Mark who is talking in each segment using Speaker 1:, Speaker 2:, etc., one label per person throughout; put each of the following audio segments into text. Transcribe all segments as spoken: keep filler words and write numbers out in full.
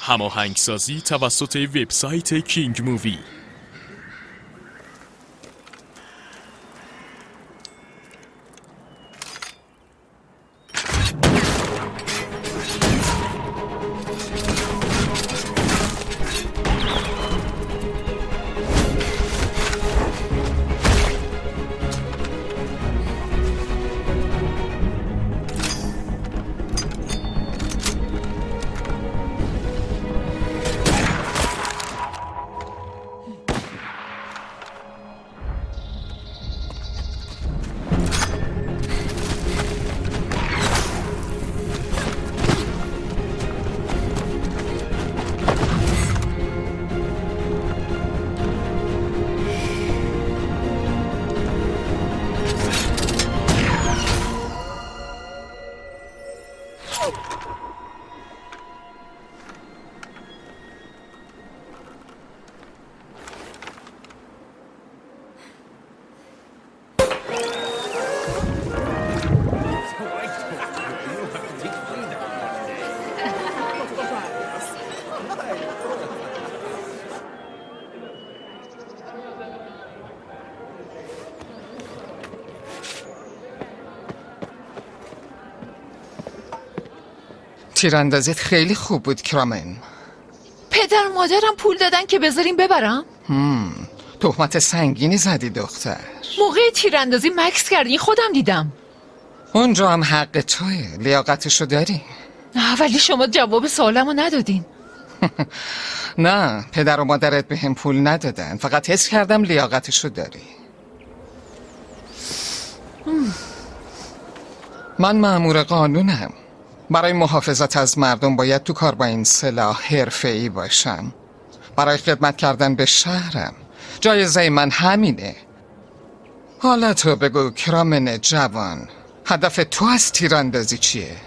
Speaker 1: هماهنگسازی توسط وبسایت کینگ مووی.
Speaker 2: تیراندازیت خیلی خوب بود کرامن.
Speaker 3: پدر و مادرم پول دادن که بذاریم ببرم.
Speaker 2: هم. تهمت سنگینی زدی دختر.
Speaker 3: موقع تیراندازی مکس کردی، خودم دیدم.
Speaker 2: اونجا هم حق توه، لیاقتشو داری.
Speaker 3: ولی شما جواب سوالمو ندادین.
Speaker 2: نه، پدر و مادرت به هم پول ندادن، فقط حس کردم لیاقتشو داری. من مأمور قانونم. برای محافظت از مردم باید تو کار با این سلاح حرفه‌ای باشم. برای خدمت کردن به شهرم جایزه من همینه. حالا تو بگو کرامن جوان، هدف تو از تیراندازی چیه؟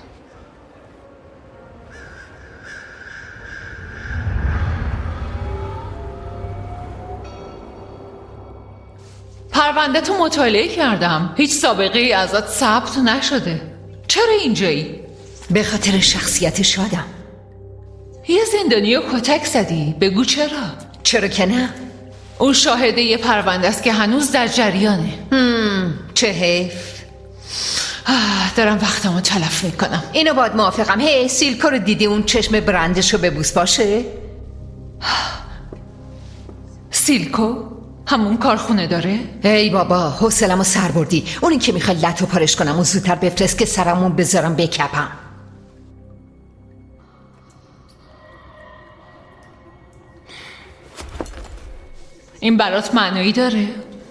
Speaker 3: پرونده تو مطالعه کردم، هیچ سابقه ای ازت ثبت نشده. چرا اینجایی؟
Speaker 4: به خاطر شخصیت شادم.
Speaker 3: یه زندانی رو کتک زدی، بگو چرا؟
Speaker 4: چرا که نه؟
Speaker 3: اون شاهده یه پرونده است که هنوز در جریانه.
Speaker 4: هم. چه حیف.
Speaker 3: دارم وقتمو تلف میکنم.
Speaker 4: اینو باید موافقم. هی سیلکو رو دیدی؟ اون چشم برندشو ببوس باشه.
Speaker 3: سیلکو؟ همون کارخونه داره؟
Speaker 4: ای بابا، حوصله‌مو سر بردی. اونی که میخوای لتو پارش کنم و زودتر بفرست که سرمون بذارم بکپم.
Speaker 3: این برات معنایی داره؟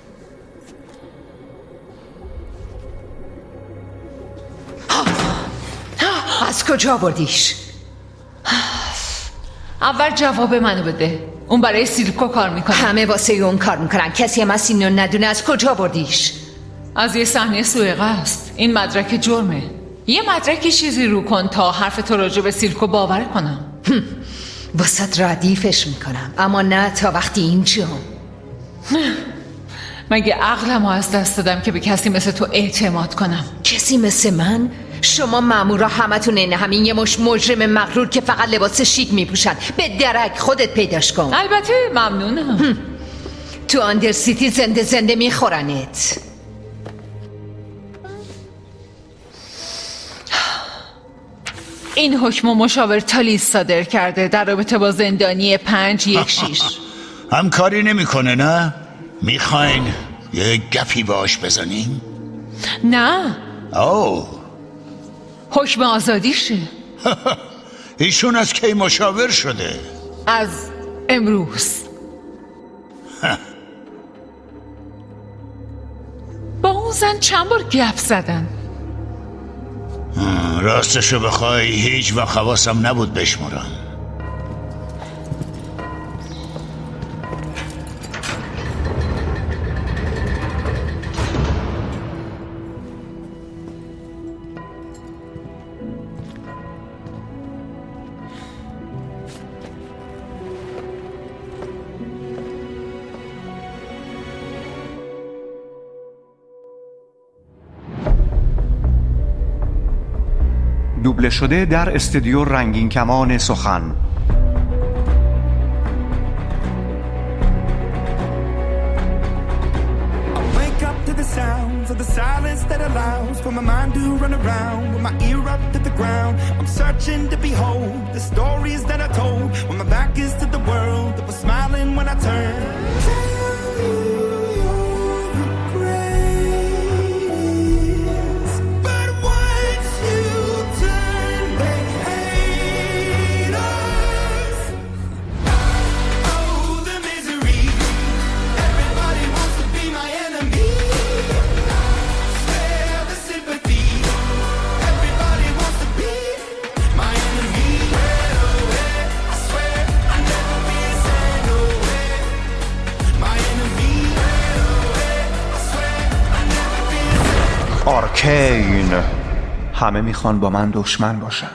Speaker 4: از کجا آوردیش؟
Speaker 3: اول جواب منو بده. اون برای سیلکو کار میکنه.
Speaker 4: همه واسه اون کار میکنن. کسی هم از اینو ندونه. از کجا آوردیش؟
Speaker 3: از یه صحنه سوء قصد. این مدرک جرمه. یه مدرکی چیزی رو کن تا حرف تو راجع به سیلکو باور کنم.
Speaker 4: واسه ردیفش میکنم، اما نه تا وقتی اینجا.
Speaker 3: مگه عقلمو از دست دادم که به کسی مثل تو اعتماد کنم؟
Speaker 4: کسی مثل من؟ شما مامورا همتون این همین یه مش مجرم مغرور که فقط لباس شیک میپوشن. به درک خودت پیداش کن.
Speaker 3: البته ممنونم.
Speaker 4: تو آندر سیتی زنده زنده میخورنت.
Speaker 3: این حکم مشاور تالیس صادر کرده در رابطه با زندانی پنج یک شیش.
Speaker 5: همکاری نمیکنه نه؟ میخواین یه گپی باش بزنیم؟
Speaker 3: نه.
Speaker 5: اوه
Speaker 3: حکم آزادیشه.
Speaker 5: ایشون از کی مشاور شده؟
Speaker 3: از امروز. با اون زن چند بار گپ زدن؟
Speaker 5: راستشو بخوای هیچ وقت حواسم نبود بشمرم.
Speaker 6: دوبله شده در استودیو رنگین کمان سخن. sounds of the silence that allows for my mind to run around with my ear up to the ground. I'm searching to behold the stories that I told when my back is to the world that was smiling when I turned. Tell me you're the greatest, but once you turn they hate us. Oh, the misery. Everybody wants to be my enemy. Spare the sympathy. Everybody wants to be my enemy. Right away, I swear I'll never be sad away. My enemy. Right away, I swear I'll never be sad.
Speaker 7: آرکین. همه میخوان با من دشمن باشن.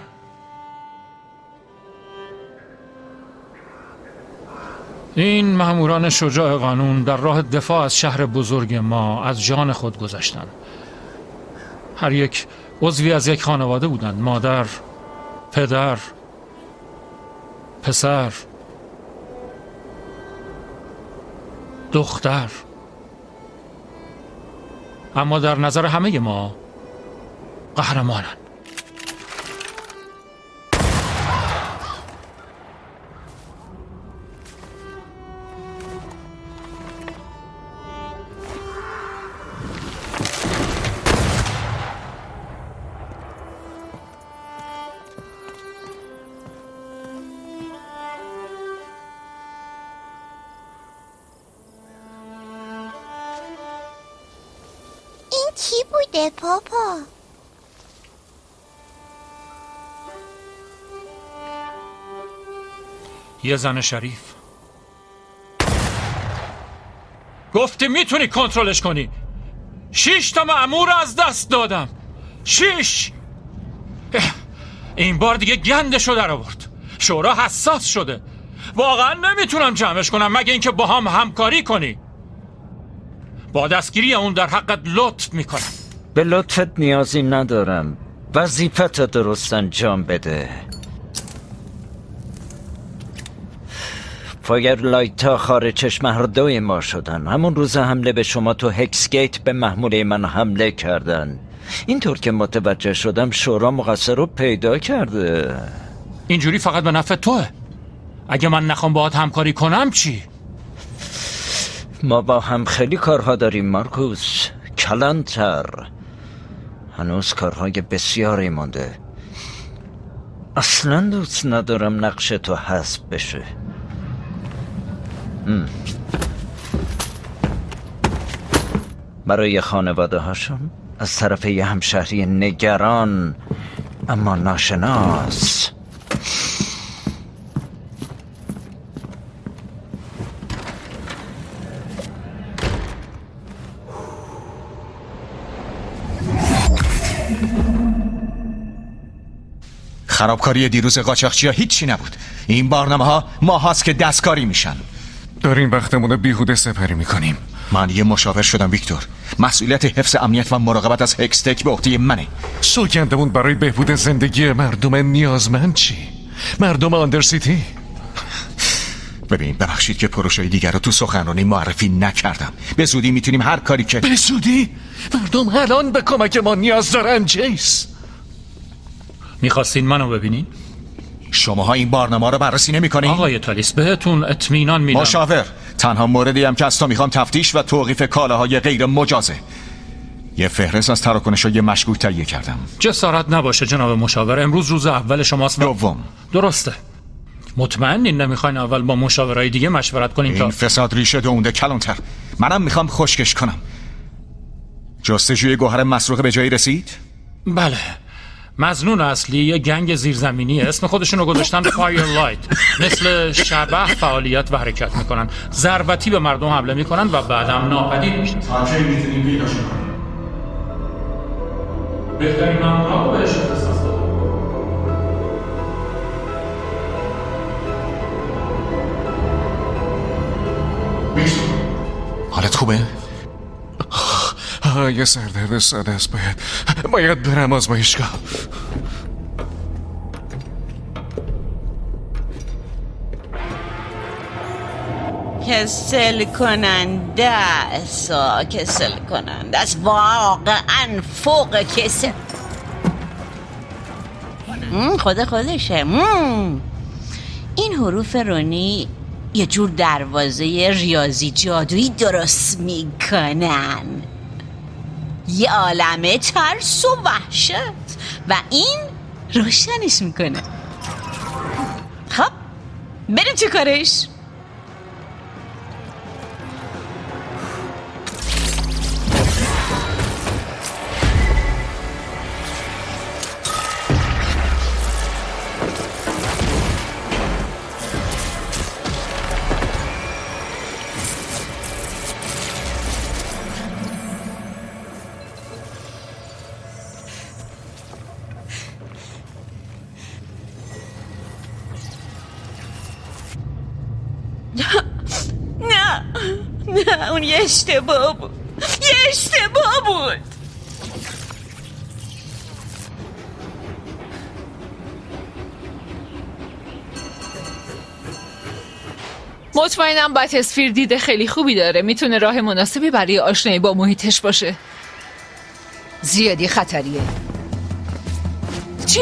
Speaker 8: این ماموران شجاع قانون در راه دفاع از شهر بزرگ ما از جان خود گذشتند. هر یک عضوی از یک خانواده بودند. مادر، پدر، پسر، دختر. اما در نظر همه ما قهرمانند.
Speaker 9: این چی بوده پاپا؟
Speaker 8: یه زن شریف. گفتی میتونی کنترلش کنی. شش تا مأمور از دست دادم. شش. این بار دیگه گندشو در آورد. شورا حساس شده. واقعا نمیتونم جمعش کنم مگه اینکه با هم همکاری کنی. با دستگیری اون در حقت لطف میکنم.
Speaker 10: به لطفت نیازی ندارم. وظیفت درست انجام بده. فایرلایت ها خارج چشم هر دوی ما شدن. همون روز حمله به شما تو هکسگیت به محموله من حمله کردن. اینطور که متوجه شدم شورا مقصر رو پیدا کرده.
Speaker 8: اینجوری فقط به نفع توه. اگه من نخوام باهات همکاری کنم چی؟
Speaker 10: ما با هم خیلی کارها داریم مارکوس. کلانتر هنوز کارهای بسیاری مونده. اصلا دوست ندارم نقش تو حذف بشه. ام. برای خانواده هاشون از طرف یه همشهری نگران اما ناشناس.
Speaker 7: خرابکاری دیروز قاچاقچی‌ها هیچی نبود. این بارنامه ها ماه هاست که دستکاری میشن.
Speaker 11: داریم وقتمون بیهوده سپری میکنیم.
Speaker 7: من یه مشاور شدم ویکتور. مسئولیت حفظ امنیت و مراقبت از هکستک به عهده منه.
Speaker 11: سوگندمون برای بهبود زندگی مردم نیازمند چی؟ مردم آندرسیتی؟
Speaker 7: ببین ببخشید که پروژه دیگر رو تو سخنرانی معرفی نکردم. به زودی میتونیم هر کاری که
Speaker 11: به زودی؟ مردم الان به کمک ما نیاز دارن جیس.
Speaker 8: میخواستین منو ببینین؟
Speaker 7: شماها این بارنامه رو بررسی نمی‌کنین؟
Speaker 8: آقای تالیس بهتون اطمینان میدم.
Speaker 7: مشاور، تنها موردی هم که از تو میخوام تفتیش و توقیف کالاهای غیر مجازه. یه فهرست از تراکنش‌های مشکوک تهیه کردم.
Speaker 8: جسارت نباشه جناب مشاور، امروز روز اول شماست.
Speaker 7: دوم.
Speaker 8: درسته. مطمئنین نمیخواین اول با مشاورای دیگه مشورت کنیم؟
Speaker 7: این فساد ریشه دونده کلانتر. منم میخوام خشکش کنم. جستجوی گوهر مسروقه به جایی رسید؟
Speaker 8: بله. مظنون اصلی یه گنگ زیرزمینیه. اسم خودشونو گذاشتن فایرلایت. مثل شبح فعالیت و حرکت میکنن. ضربتی به مردم حمله میکنن و بعدم ناپدید میشن.
Speaker 7: تا کی میتونیم پیداشون کنیم؟
Speaker 8: بهترین مامورا رو بهش اختصاص دادن.
Speaker 7: حالت خوبه؟
Speaker 11: آه یه سردرد ساده است. باید باید برم آزمایشگاه.
Speaker 12: کسل کننده است کسل کننده است واقعا فوق کسل. خدا خودشه. مم. این حروف رونی یه جور دروازه ریاضی جادویی درست میکنن، یه عالمه ترس و وحشت، و این روشنش میکنه. خب بریم تو کارش. نه نه اون یه اشتباه بود، یه اشتباه بود.
Speaker 3: مطمئنم باتسفیر دید خیلی خوبی داره، میتونه راه مناسبی برای آشنایی با محیطش باشه.
Speaker 4: زیادی خطریه.
Speaker 3: چی؟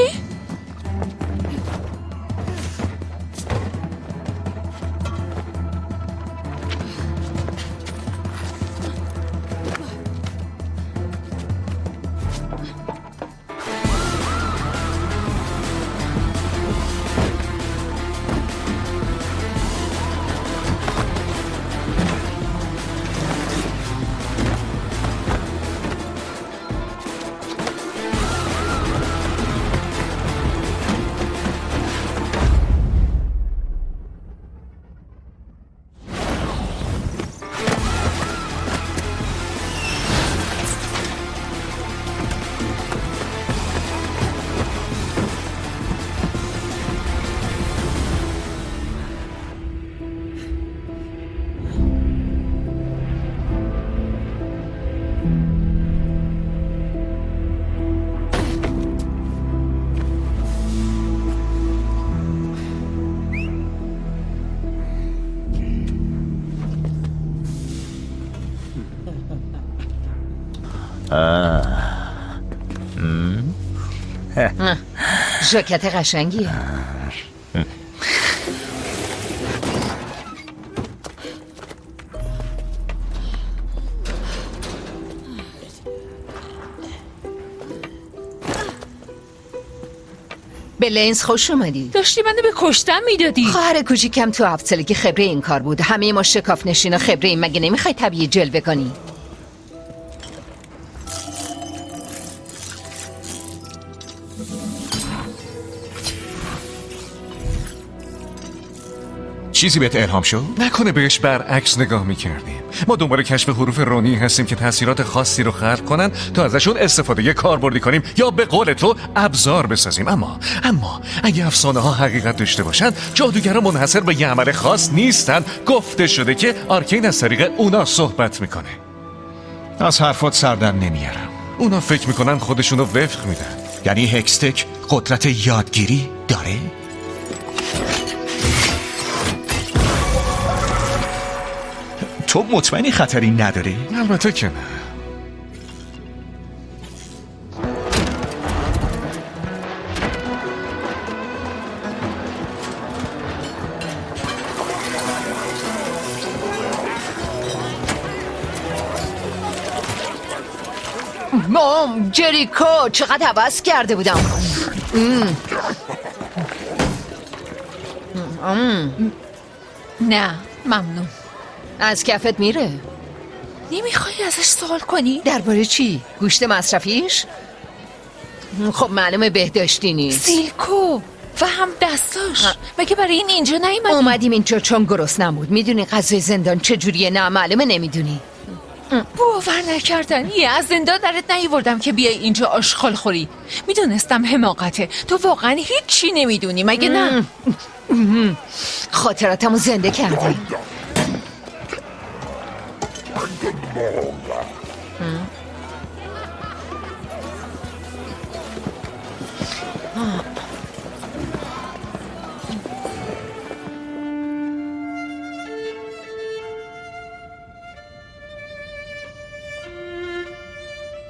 Speaker 4: ژاکت قشنگیه. به لینز خوش اومدی.
Speaker 3: داشتی منو به کشتن میدادی.
Speaker 4: خواهر کوچیکم تو هفت سالگی خبره این کار بود. همه ما شکاف نشینا خبره این. مگه نمیخوای طبیعی جلوه کنی؟
Speaker 7: چیزی بهت الهام شد؟
Speaker 11: نکنه بهش برعکس نگاه میکردیم. ما دنبال کشف حروف رونی هستیم که تاثیرات خاصی رو خلق کنن تا ازشون استفاده کاربردی کنیم یا به قول تو ابزار بسازیم. اما اما اگه افسانه ها حقیقت داشته باشن، جادوگرا منحصر به یه عمل خاص نیستن. گفته شده که آرکین از طریق اونا صحبت میکنه.
Speaker 7: از حرفات سردر نمیارم.
Speaker 11: اونا فکر میکنن خودشونو وفق میدن.
Speaker 7: یعنی هکستک قدرت یادگیری داره؟ تو مطمئنی خطری نداری؟
Speaker 11: البته که نه.
Speaker 4: مام جریکو چقدر حوض کرده بودم. ام. ام.
Speaker 3: نه ممنون.
Speaker 4: از کفت میره.
Speaker 3: نمیخوای ازش سوال کنی؟
Speaker 4: درباره چی؟ گوشت مصرفیش؟ خب معلومه بهداشتی نیست.
Speaker 3: سیلکو و هم دستاش. مگه برای این اینجا نیومدی؟
Speaker 4: اومدیم اینجا چون گرسنه بود. میدونی غذای زندان چجوریه؟ نه معلومه نمیدونی.
Speaker 3: باور نکردنیه. از زندان درت نیاوردم که بیای اینجا آشغال خوری. میدونستم حماقته. تو واقعا هیچی نمیدونی مگه نه؟
Speaker 4: خاطراتمو زنده کردی.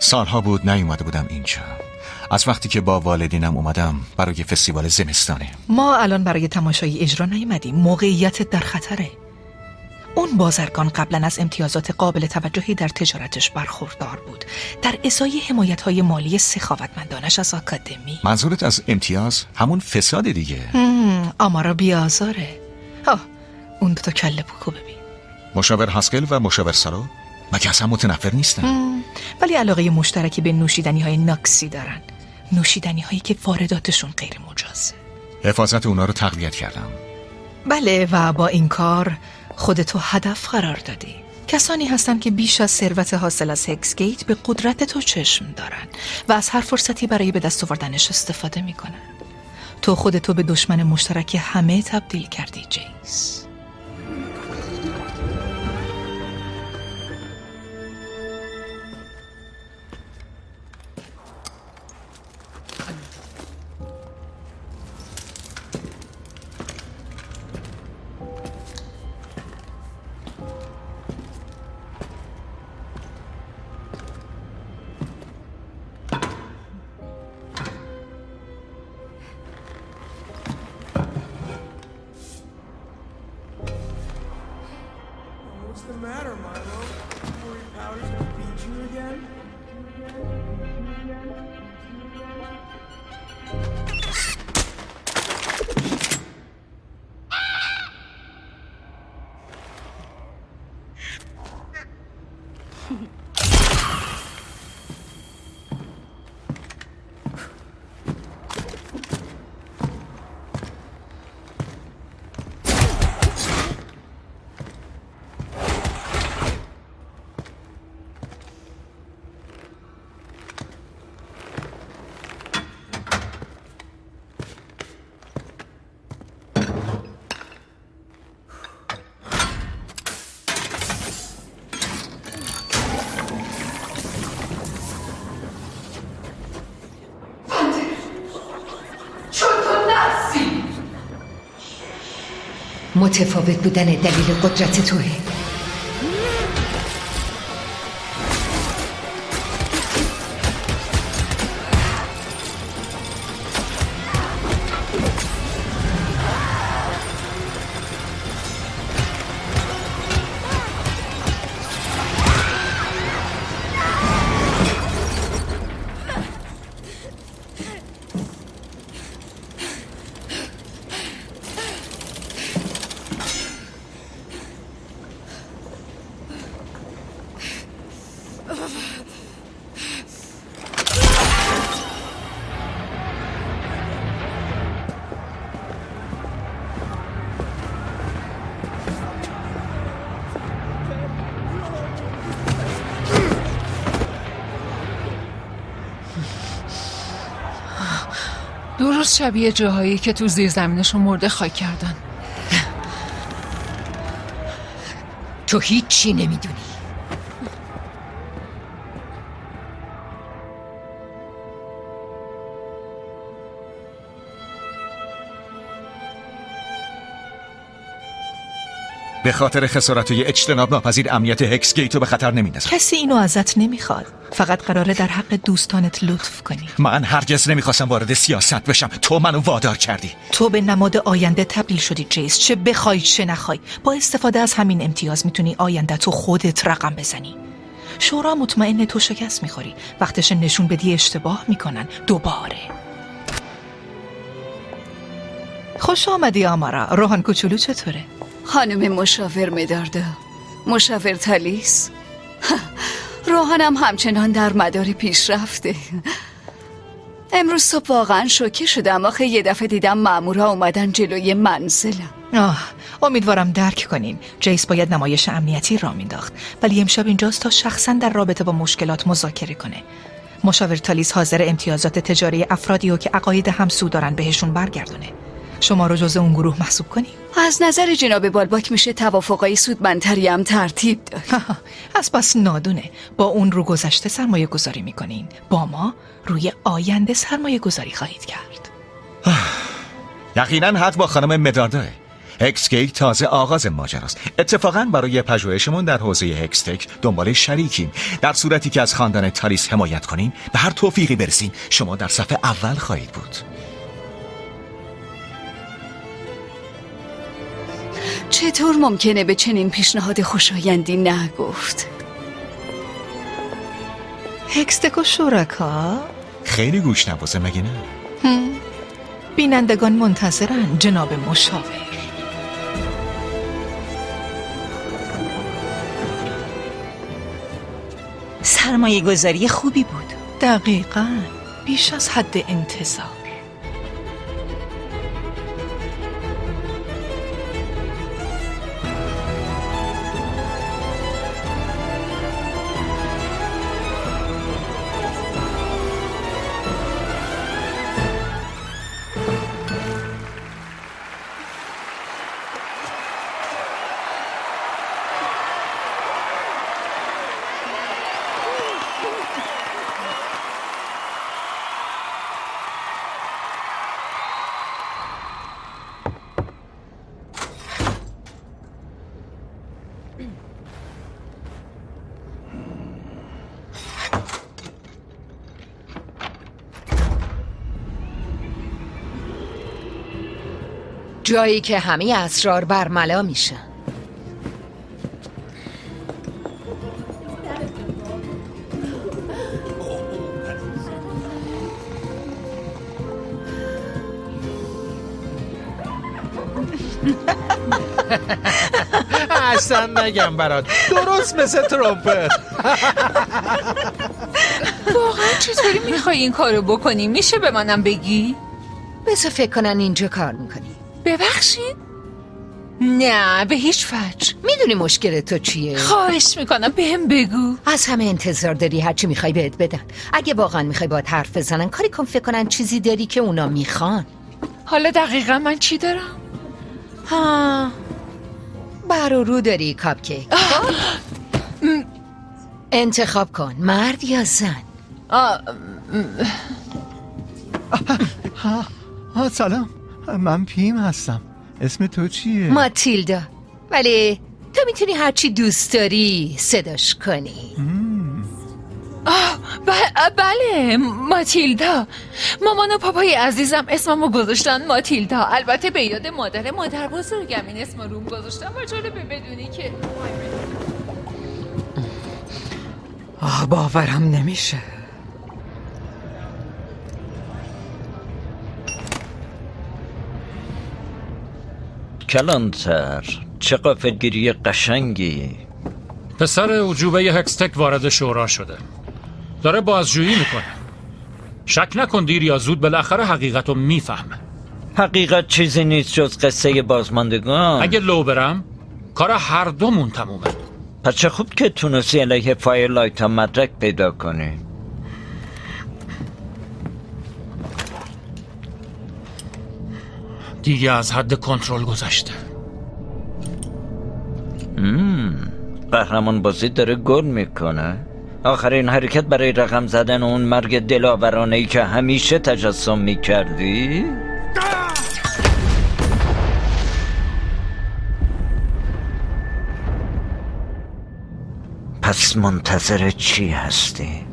Speaker 7: سالها بود نیومده بودم اینجا. از وقتی که با والدینم اومدم برای فستیوال زمستانه.
Speaker 13: ما الان برای تماشای اجرا نیومدیم. موقعیت در خطره. اون بازرگان قبلا از امتیازات قابل توجهی در تجارتش برخوردار بود، در ازای حمایت‌های مالی سخاوتمندانش از آکادمی.
Speaker 7: منظورت از امتیاز همون فساد دیگه؟
Speaker 13: آمارا بیازاره. ها اون دو تا کله پوکو ببین.
Speaker 7: مشاور هاسکل و مشاور سارو مگه اصلا متنفر نیستن؟
Speaker 13: ولی علاقه مشترکی به نوشیدنی‌های ناکسی دارن. نوشیدنی‌هایی که وارداتشون غیر مجازه.
Speaker 7: حفاظت اونا رو تقویت کردم.
Speaker 13: بله و با این کار خودتو هدف قرار دادی. کسانی هستن که بیش از ثروت حاصل از هکسگیت به قدرت تو چشم دارن و از هر فرصتی برای به دست آوردنش استفاده میکنن. تو خودتو به دشمن مشترک همه تبدیل کردی جیس.
Speaker 6: What's the matter, Milo? You worried Powder's gonna beat you again?
Speaker 4: متفاوت بودن دلیل قدرت توه.
Speaker 3: درست شبیه جاهایی که تو زیر زمینشو مرده خاک کردن.
Speaker 4: تو هیچی نمیدونی.
Speaker 7: به خاطر خسارت‌های اجتناب ناپذیر امنیت هکسگیت رو به خطر نمی‌اندازم.
Speaker 13: کسی اینو ازت نمیخواد. فقط قراره در حق دوستانت لطف کنی.
Speaker 7: من هرگز نمیخواستم وارد سیاست بشم. تو منو وادار کردی.
Speaker 13: تو به نماد آینده تبدیل شدی جیس. چه بخوای چه نخوای. با استفاده از همین امتیاز میتونی آینده تو خودت رقم بزنی. شورا مطمئن تو شکست میخوری. وقتش نشون بدی اشتباه میکنن. دوباره. خوش آمدی آمارا. روحان کوچولو چطوره؟
Speaker 14: خانم مشاور مداردا، مشاور تالیس. روحانم همچنان در مدار پیشرفته. امروز صبح واقعا شوکه شدم. آخه یه دفعه دیدم مامورا اومدن جلوی منزلم.
Speaker 13: آه، امیدوارم درک کنین. جیس باید نمایش امنیتی را مینداخت، ولی امشب اینجاست تا شخصا در رابطه با مشکلات مذاکره کنه. مشاور تالیس حاضر امتیازات تجاری افرادی رو که عقاید همسو دارن بهشون برگردونه. شما رو جزء اون گروه محسوب کنیم؟
Speaker 14: از نظر جناب بالباک میشه توافقای سودمندتری هم ترتیب داد.
Speaker 13: از پس نادونه. با اون رو گذشته سرمایه گذاری میکنین، با ما روی آینده سرمایه گذاری خواهید کرد.
Speaker 7: یقینا حد با خانم مدارداه. هکسگیت تازه آغاز ماجراست. اتفاقا برای پژوهشمون در حوزه هکستک دنبال شریکیم. در صورتی که از خاندان تالیس حمایت کنیم، به هر توفیقی برسیم، شما در صف اول خواهید بود.
Speaker 14: چطور ممکنه به چنین پیشنهاد خوشایندی نگفت؟
Speaker 13: هکستک و شرکا؟
Speaker 7: خیلی گوش نوازه مگه نه؟
Speaker 13: بینندگان منتظرن جناب مشاور.
Speaker 12: سرمایه گذاری خوبی بود.
Speaker 13: دقیقاً، بیش از حد انتظار.
Speaker 4: جایی که همه اسرار برملا میشن.
Speaker 15: اصلا نگم برات، درست مثل ترومپت.
Speaker 3: واقعا چطوری میخوای این کارو بکنی؟ میشه به منم بگی؟
Speaker 4: بذار فکر کنن اینجا کار میکنی.
Speaker 3: ببخشید؟ نه به هیچ وجه.
Speaker 4: میدونی مشکل تو چیه؟
Speaker 3: خواهش میکنم بهم بگو.
Speaker 4: از همه انتظار داری هرچی میخوای بهت بدن. اگه واقعا میخوای باهات حرف بزنن، کاری کن فکر کنن چیزی داری که اونا میخوان.
Speaker 3: حالا دقیقا من چی دارم؟
Speaker 4: ها بر و رو داری کاپکیک. انتخاب کن، مرد یا زن.
Speaker 16: ها ها سلام، من پیم هستم. اسم تو چیه؟
Speaker 4: ماتیلدا. ولی تو میتونی هرچی دوست داری صداش کنی.
Speaker 3: آه ب- بله ماتیلدا. مامان و پاپای عزیزم اسممو گذاشتن ماتیلدا. البته به یاد مادر مادر بزرگم این اسم روم گذاشتن و جالبه بدونی که
Speaker 17: آه باورم نمیشه.
Speaker 10: کلانتر، چه غافلگیری قشنگی.
Speaker 8: پسر عجوبه هکستک وارد شورا شده، داره بازجویی میکنه. شک نکن دیر یا زود بالاخره حقیقت رو میفهمه.
Speaker 10: حقیقت چیزی نیست جز قصه بازماندگان.
Speaker 8: اگه لو برم کار هر دومون تمومه.
Speaker 10: پس چه خوب که تونستی علیه فایرلایت ها مدرک پیدا کنی.
Speaker 8: دیگه از حد کنترل گذشته.
Speaker 10: مم. قهرمان بازی داره گل میکنه. آخرین حرکت برای رقم زدن اون مرگ دلاورانه‌ای که همیشه تجسم میکردی؟ پس منتظر چی هستی؟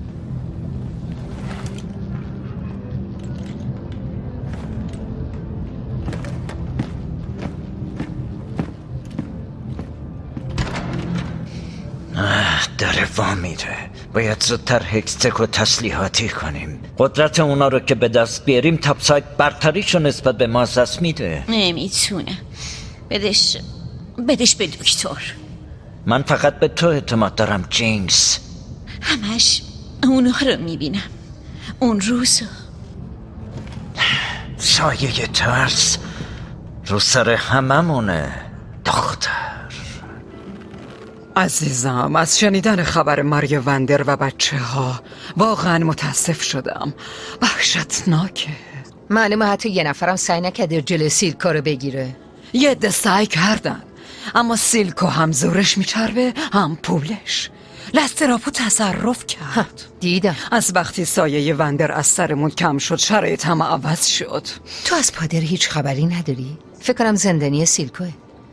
Speaker 10: داره وا میره. باید زودتر هکستک رو تسلیحاتی کنیم. قدرت اونا رو که به دست بیاریم تاپساید برتریشو نسبت به ما از دست میده.
Speaker 12: نمیتونه. بدش بدش به دکتر.
Speaker 10: من فقط به تو اعتماد دارم جینکس.
Speaker 12: همش اونها رو میبینم. اون روز
Speaker 10: سایه ترس رو سر هممونه دختر.
Speaker 17: عزیزم، از شنیدن خبر مرگ وندر و بچه ها واقعا متاسف شدم. وحشتناکه.
Speaker 4: معلومه حتی یه نفرم سعی نکرده جلوی سیلکا رو بگیره.
Speaker 17: یه عده سعی کردن، اما سیلکو هم زورش میچربه هم پولش. لستراپو تصرف کرد.
Speaker 4: دیدم.
Speaker 17: از وقتی سایه وندر از سرمون کم شد شرایط هم عوض شد.
Speaker 4: تو از پادر هیچ خبری نداری؟ فکر کنم زندانی سیلکوه.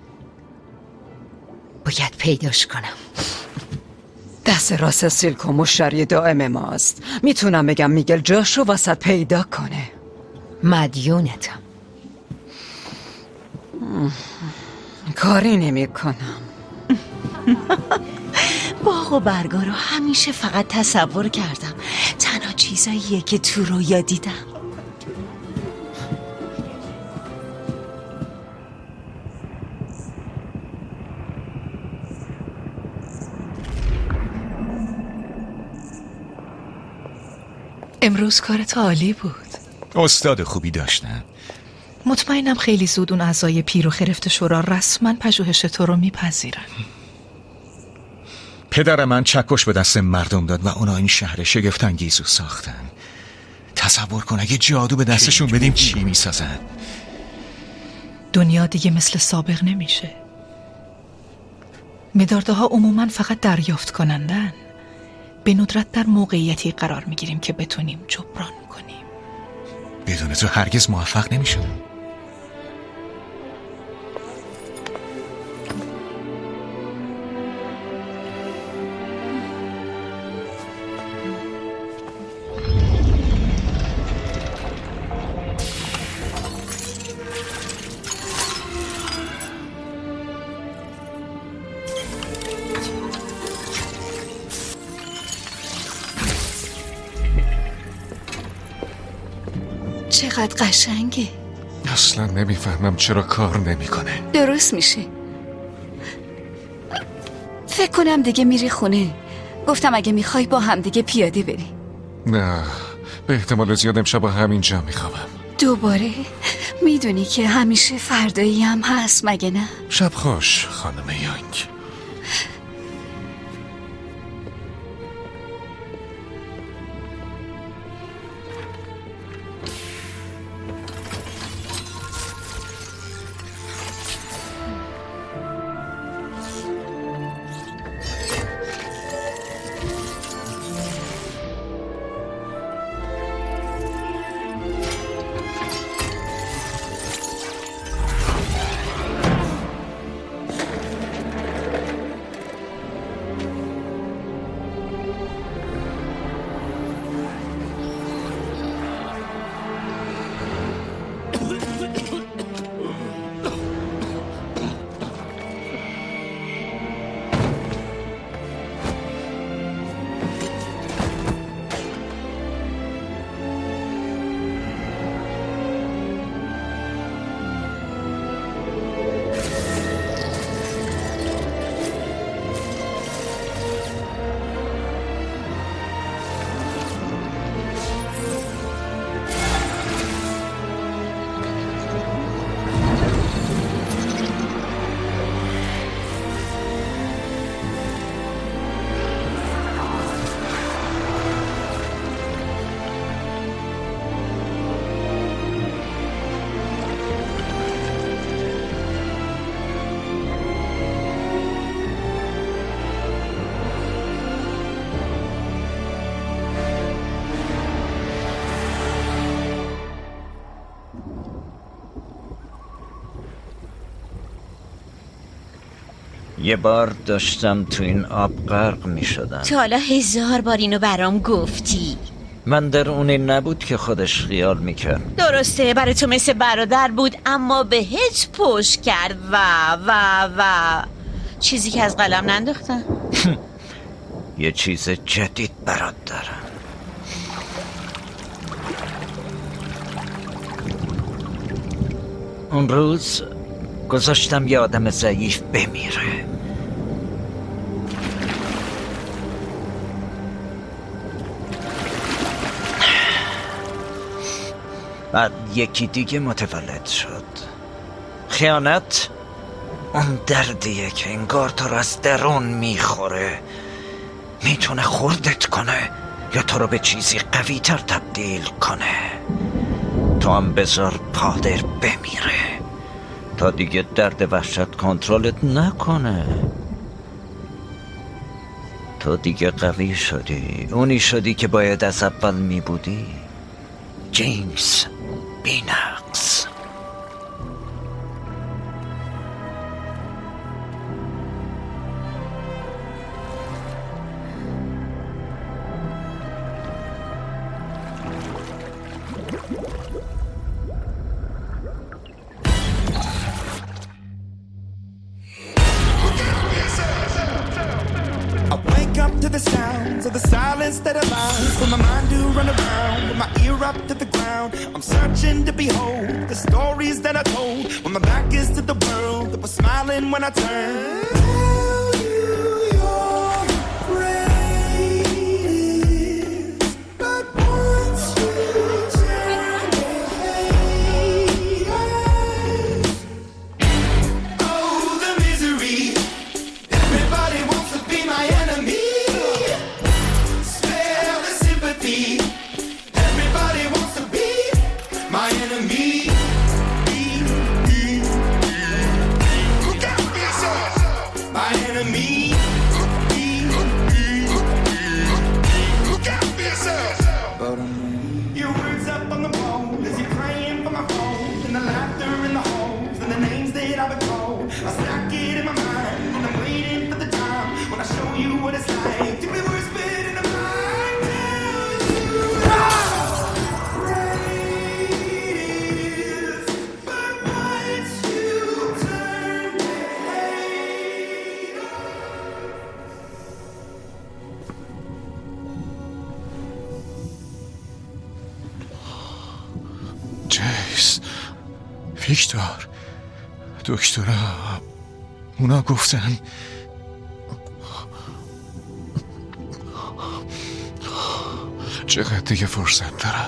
Speaker 4: باید پیداش کنم.
Speaker 17: دست راست سیلکو مشتری دائم ماست. میتونم بگم میگل جاشو واسط پیدا کنه.
Speaker 4: مدیونتم.
Speaker 17: کاری نمی کنم.
Speaker 12: باغ و برگا رو همیشه فقط تصور کردم. تنها چیزاییه که تو رویا دیدم.
Speaker 13: امروز کارت عالی بود.
Speaker 7: استاد خوبی داشتم.
Speaker 13: مطمئنم خیلی زود اون اعضای پیر و خرفت شورا رسما پژوهش تو رو میپذیرن.
Speaker 7: پدر من چکش به دست مردم داد و اونا این شهر شگفت‌انگیزو ساختن. تصور کن اگه جادو به دستشون بدیم چی میسازن.
Speaker 13: دنیا دیگه مثل سابق نمیشه. مدارده ها عموما فقط دریافت کنندن. به ندرت در موقعیتی قرار میگیریم که بتونیم جبران کنیم.
Speaker 7: بدون تو هرگز موفق نمیشم.
Speaker 14: چقدر قشنگه.
Speaker 11: اصلا نمیفهمم چرا کار نمیکنه.
Speaker 14: درست میشه. فکر کنم دیگه میری خونه. گفتم اگه میخوای با هم دیگه پیاده بری.
Speaker 11: نه، به احتمال زیاد امشب با همینجا میخوابم.
Speaker 14: دوباره؟ میدونی که همیشه فردایی هم هست مگه نه؟
Speaker 11: شب خوش خانم یانگ.
Speaker 10: یه بار داشتم تو این آب غرق می شدم.
Speaker 12: تو حالا هزار بار اینو برام گفتی.
Speaker 10: من در اونی نبود که خودش خیال میکرد.
Speaker 12: درسته برای تو مثل برادر بود اما بهت پشت کرد و و و چیزی که از قلم ننداختن.
Speaker 10: یه چیز جدید برات دارم. اون روز گذاشتم یه آدم ضعیف بمیره. بعد یکی دیگه متولد شد. خیانت اون دردیه که انگار تو رو از درون میخوره. میتونه خوردت کنه یا تو رو به چیزی قوی تر تبدیل کنه. تو هم بذار پادر بمیره تا دیگه درد وحشت کنترلت نکنه. تو دیگه قوی شدی. اونی شدی که باید از اول می بودی. جینکس بینقص.
Speaker 6: the sounds of the silence that allows for my mind to run around with my ear up to the ground. I'm searching to behold the stories that I told when my back is to the world that was smiling when I turned. Tell you you're great, but once you turn the haters, oh the misery. Everybody wants to be my enemy. Spare the sympathy. Everybody wants to be my enemy. Look out for yourself. My enemy. Look out for yourself. Your words up on the wall as you're praying for my phone, and the laughter in the halls, and the names that I've been called. I stack it in my mind, and I'm waiting for the time when I show you what it's like to be worse fit in the mind. Tell you how great it is, but once you turn the hate.
Speaker 7: جیس، ویکتور، دکترا، اونا گفتن چقدر دیگه فرصت دارم؟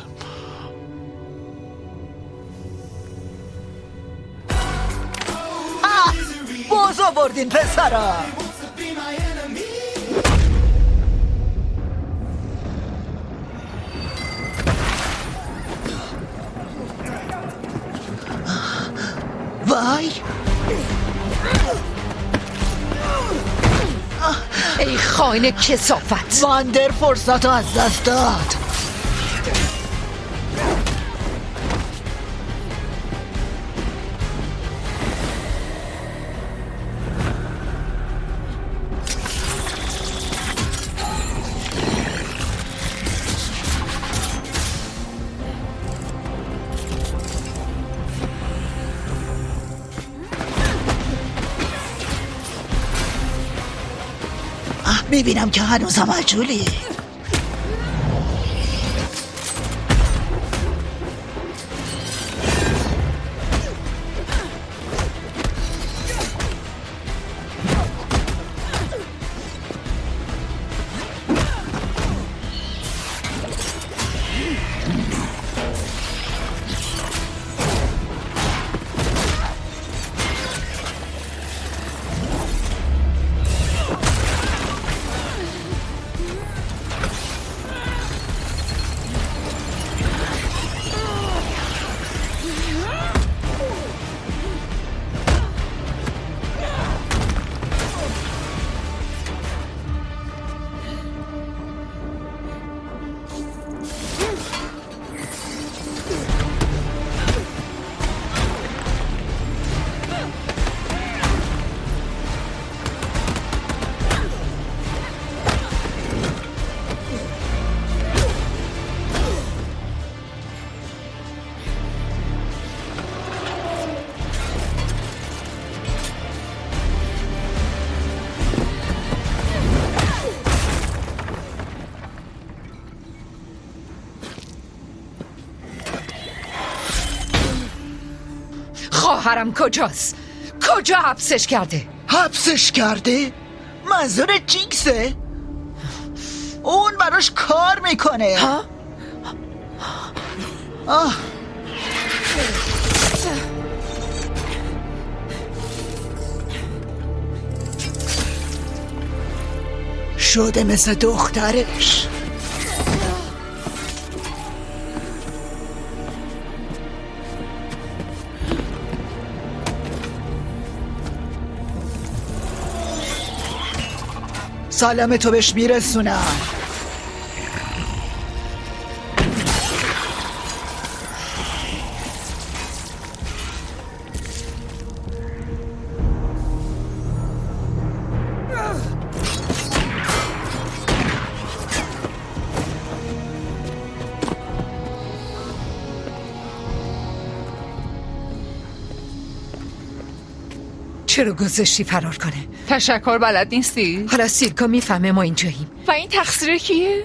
Speaker 17: آه، باز آوردین پسرا. وای،
Speaker 4: ای خاین کسافت.
Speaker 17: واندر فرصت رو از دست داد. میبینم که هنوزم عجولی.
Speaker 4: خواهرم کجاست؟ کجا حبسش کرده؟
Speaker 17: حبسش کرده؟ منظور جیکسه؟ اون براش کار میکنه.
Speaker 4: ها؟
Speaker 17: آه. شده مثل دخترش. سلام تو بهش میرسونم.
Speaker 12: چرا گذاشتی فرار کنه؟
Speaker 3: تشکر بلد نیستی؟
Speaker 12: حالا سیلکو میفهمه ما اینجاییم.
Speaker 3: و این تقصیر کیه؟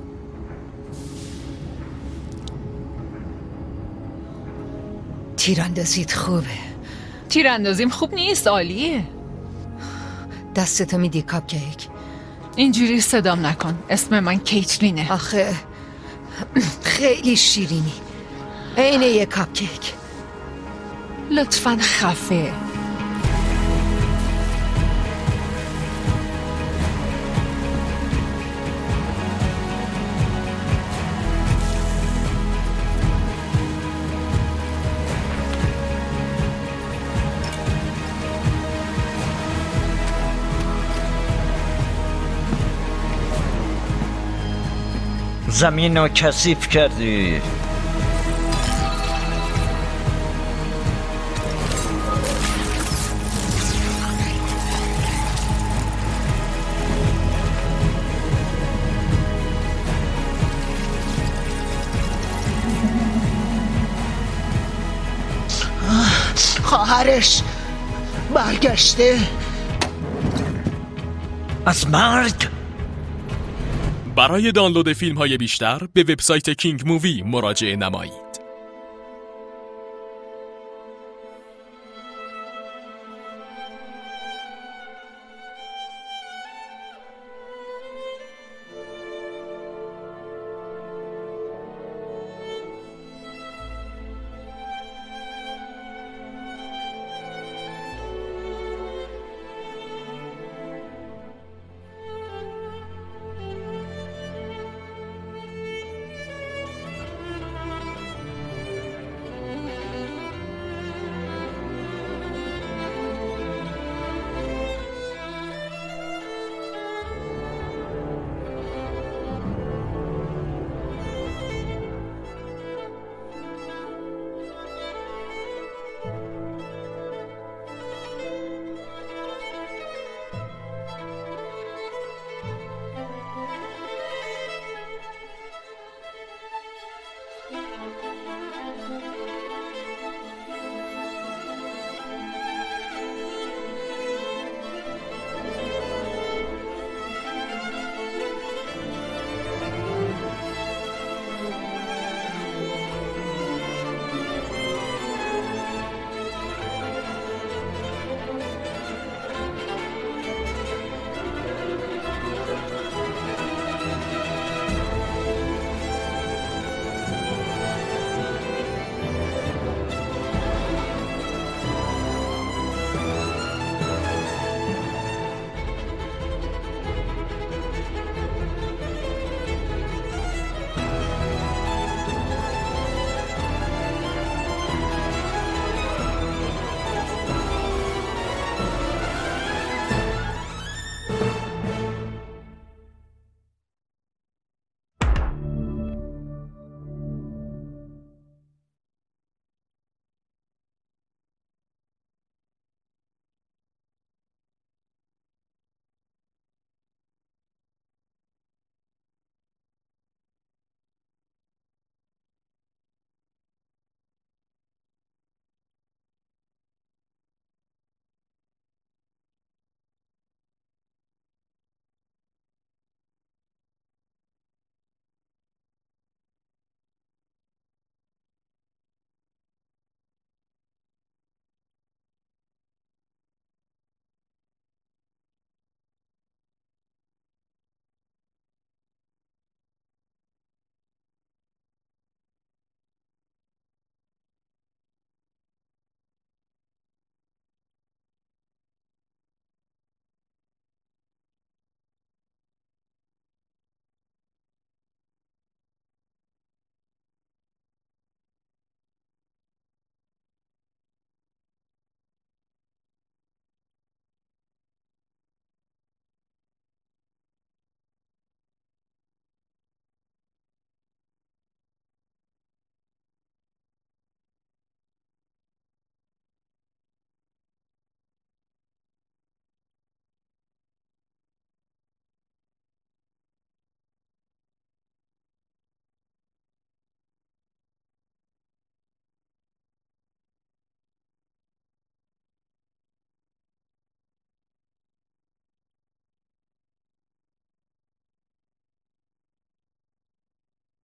Speaker 12: تیراندازیت خوبه.
Speaker 3: تیراندازیم خوب نیست، عالیه.
Speaker 12: دستتو میدی کاپ کیک؟
Speaker 3: اینجوری صدام نکن، اسم من کیتلینه.
Speaker 12: آخه خیلی شیرینی، عین یه کاپ کیک.
Speaker 3: لطفاً خفه.
Speaker 10: زمین رو کثیف کردی.
Speaker 5: خواهرش برگشته
Speaker 10: از مرگ.
Speaker 1: برای دانلود فیلم های بیشتر به وبسایت کینگ مووی مراجعه نمایید.